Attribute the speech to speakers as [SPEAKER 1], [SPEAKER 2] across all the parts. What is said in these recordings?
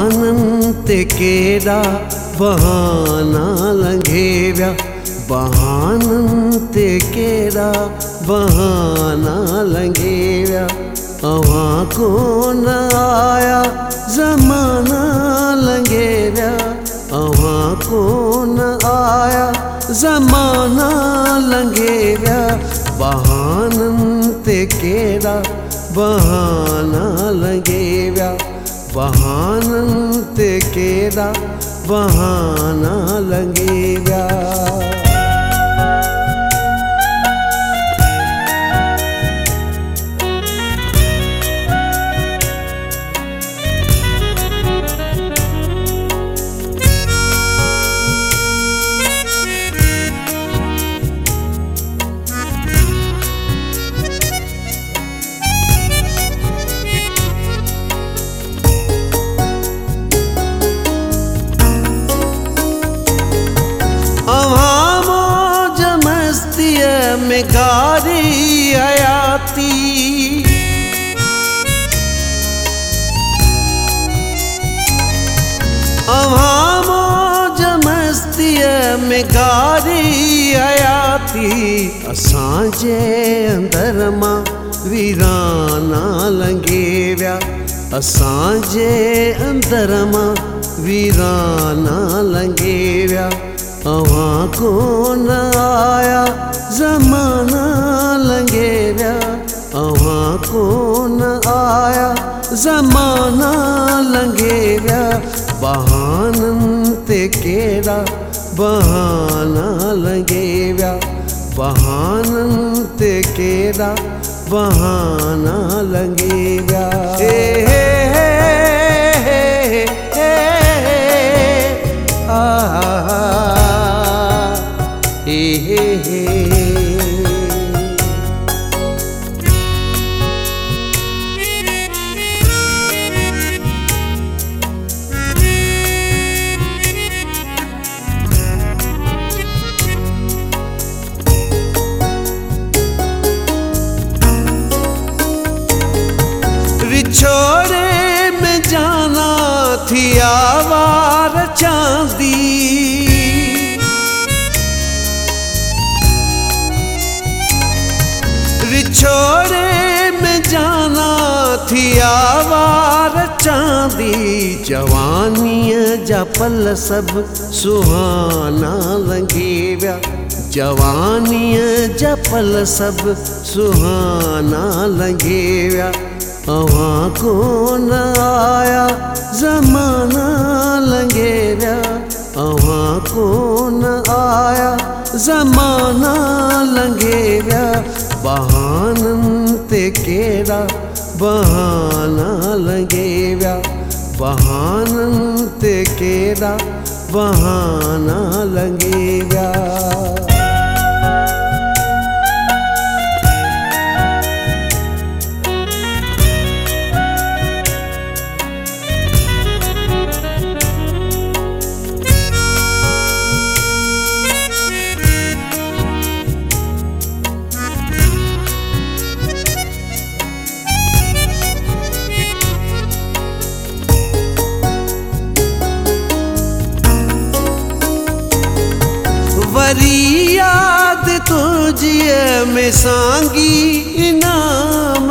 [SPEAKER 1] बहानन ते केड़ा बहाना लंघेव्या, बहानन ते केड़ा बहाना लंघेव्या। अवां को न आया ज़माना लंघेव्या, अवां को न आया ज़माना लंघेव्या। बहानन ते केड़ा बहाना लंघेव्या, बहानन ते केड़ा बहाना लंघेव्या। में गारी हयाती, अवां मौज मस्तीअ में गारी हयाती। असांजे अंदर मां वीराना लंघेव्या, असांजे अंदर मां वीराना लंघेव्या। अवां को न आया ज़माना लंघेव्या, अवां को न आया ज़माना लंघेव्या। बहानन ते केड़ा बहाना लंघेव्या, बहानन ते केड़ा बहाना लंघेव्या। छोड़े में जाना थी आवार चांदी, रिछोड़े में जाना थी आवार चांदी। जवानीअ जा पल सब सुहाना लंघेव्या, जवानीअ जा पल सब सुहाना लंघेव्या। अवां को न आया ज़माना लंघेव्या, अवां को न आया ज़माना लंघेव्या। बहानन ते केड़ा बहाना लंघेव्या, बहानन ते केड़ा बहाना लंघेव्या। वरी याद तुझिए में सांगी इनाम,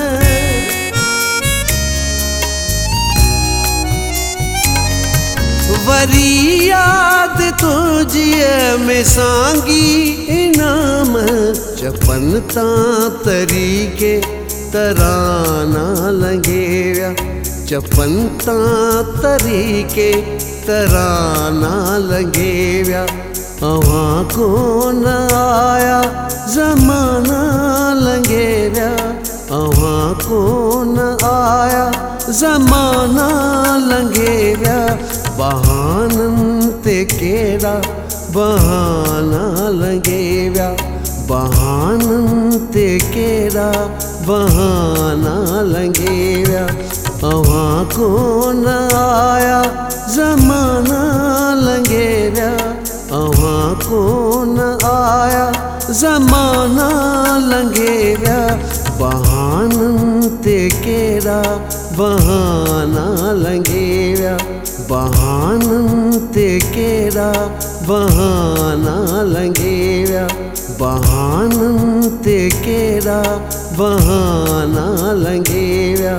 [SPEAKER 1] वरी याद तुझिए में सांगी इनाम। चपन तां तरीके तराना लंघेव्या, चपन तां तरीके तराना लंघेव्या। अवां को न आया ज़माना लंघेव्या, अवां को न आया ज़माना लंघेव्या। बहानन ते केड़ा बहाना लंघेव्या, बहानन ते केड़ा बहाना लंघेव्या। अवां को न आया ज़माना लंघेव्या, अवां को न आया ज़माना लंघेव्या। बहानन ते केरा बहाना लंघेव्या बहानन ते केरा बहाना लंघेव्या बहानन ते केरा बहाना लंघेव्या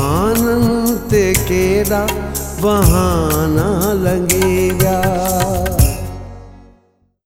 [SPEAKER 1] बहानन ते केरा बहाना लंघेव्या।